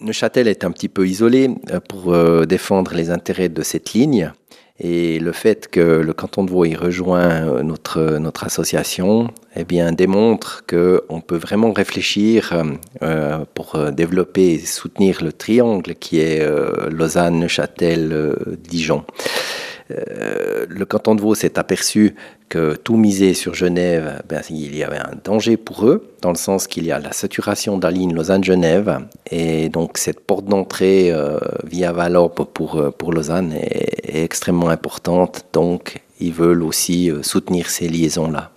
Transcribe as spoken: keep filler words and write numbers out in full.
Neuchâtel est un petit peu isolé euh, pour euh, défendre les intérêts de cette ligne. Et le fait que le canton de Vaud y rejoint euh, notre, notre association eh bien, démontre qu'on peut vraiment réfléchir euh, pour développer et soutenir le triangle qui est euh, Lausanne, Neuchâtel, euh, Dijon. Euh, le canton de Vaud s'est aperçu que tout miser sur Genève, ben, il y avait un danger pour eux, dans le sens qu'il y a la saturation de la ligne Lausanne-Genève, et donc cette porte d'entrée euh, via Vallorbe pour, pour Lausanne est, est extrêmement importante, donc ils veulent aussi soutenir ces liaisons-là.